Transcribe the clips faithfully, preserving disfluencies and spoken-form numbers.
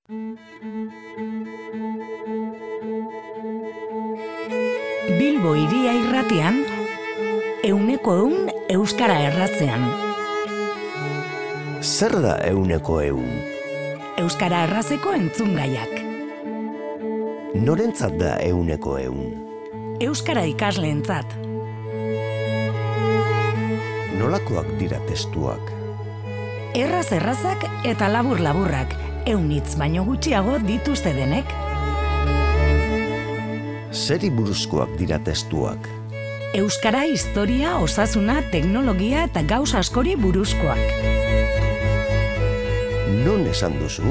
Bilbo Hiria Irratian, euneko eun euskara erratzean. Zer da euneko eun? Euskara errazeko entzungaiak. Norentzat da euneko eun? Euskara ikasleentzat. Nolakoak dira testuak? Erraz errazak eta labur laburrak, eunitz baino gutxiago dituzte denek. Zeri buruzkoak dira testuak? Euskara, historia, osasuna, teknologia eta gauz askori buruzkoak. Non esan duzu?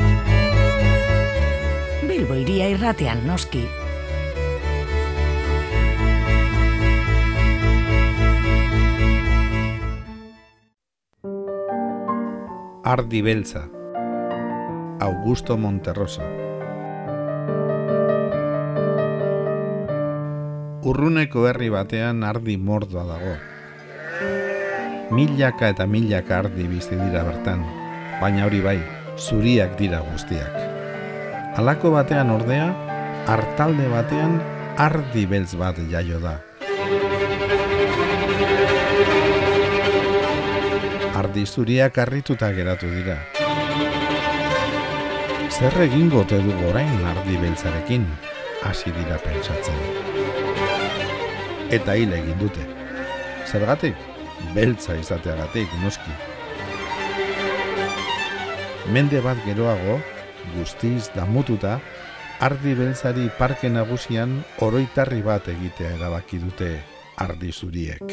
Bilbo Hiria Irratian, noski. Ardi beltza, Augusto Monterrosa. Urruneko herri batean ardi mordoa dago. Milaka eta milaka ardi bizi dira bertan, baina hori bai, zuriak dira guztiak. Halako batean ordea, artalde batean ardi beltz bat jaio da. Ardi zuriak harrituta geratu dira. Zer egingo ote dugu orain ardi beltzarekin, hasi dira pentsatzen. Eta hil egin dute. Zergatik? Beltza izateagatik, noski. Mende bat geroago, guztiz damututa, ardi beltzari parke nagusian oroitarri bat egitea erabaki dute ardi zuriek.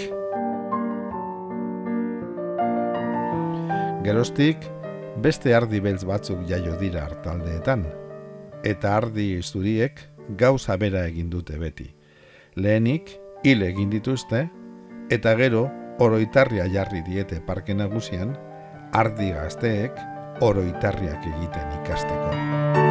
Geroztik, beste ardi beltz batzuk jaio dira artaldeetan, eta ardi zuriek gauza bera egin dute beti. Lehenik, hil egin dituzte, eta gero oroitarria jarri diete parke nagusian, ardi gazteek oroitarriak egiten ikasteko.